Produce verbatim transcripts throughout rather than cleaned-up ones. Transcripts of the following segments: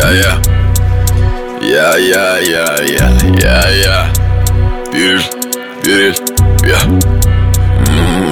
Yeah, yeah. Yeah, yeah, yeah, yeah, yeah, yeah. Bir, bir, yeah. mm.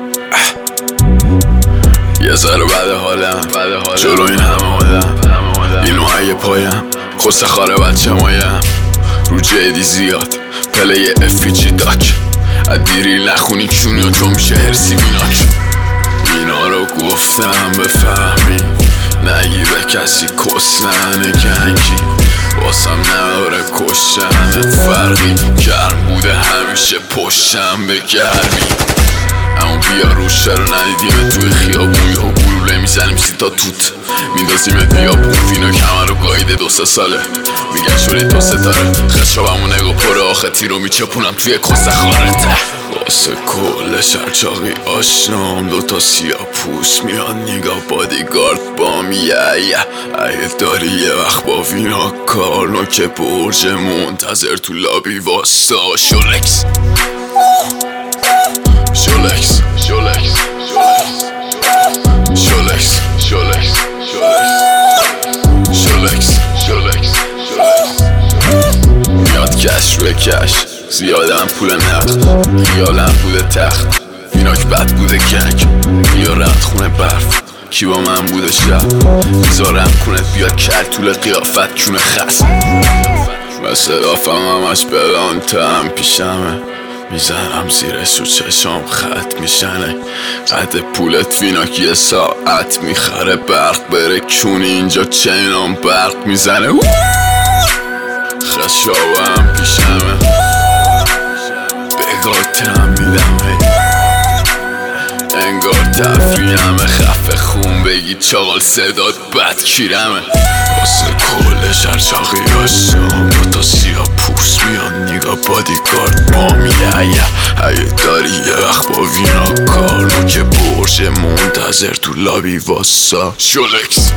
یه ذره بعد حالم جلو این همه آدم این نوعی پایم خسته خاره بچه مایم رو جدی زیاد پلی افیجی داک ادیری نخونی چونی و تو میشه هرسی بیناک اینا رو گفتم بفهمی نگی به کسی کسلن گنگی واسم نداره کشتن فرقی گرم بوده همیشه پشتم به گرمی اما بیا روش رو ندیدیم توی خیابون یا گلوله میزنیم سی تا توت میندازیم بیابون فینا کمر رو گایده دو سه ساله میگن شوری دو ستاره خشابمون نگاه پره آخه تیرو میچپونم توی کسته خارته واسه کل شرچاقی آشنام دوتا سیاه پوست میاد نگاه بادیگارد بام یه یه اگه داری یه وقت با وینا کار نوک برج منتظر تو لابی واستا شولکس شولکس شولکس شولکس شولکس شولکس شولکس میاد کش روی کش زیادم پول نقد خیالم بوده تخت فیناک بد بوده گنگ بیا رفت خونه برف کی با من بوده شب میذارم کنت بیاد کل طول قیافت کونه خست مثل دافم همش بلانتم پیشمه میزنم زیرش و چشام خط میشنه قد پولت فیناک یه ساعت میخره برق بره کونی اینجا چینام برق میزنه خشابم پیشمه بگاتم میدمه انگار تفریحمه خفه خون بگی چاقال صدات بد کیرمه واسه کل شرچاقی هاشم دوتا سیاه پوست میاد نگاه بادیگارد بام یه یه اگه داری یه وقت با وینا کار نوک برج منتظر تو لابی واسا شولکس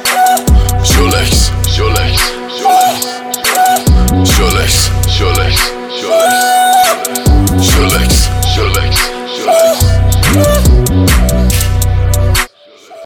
شولکس شولکس شولکس شولکس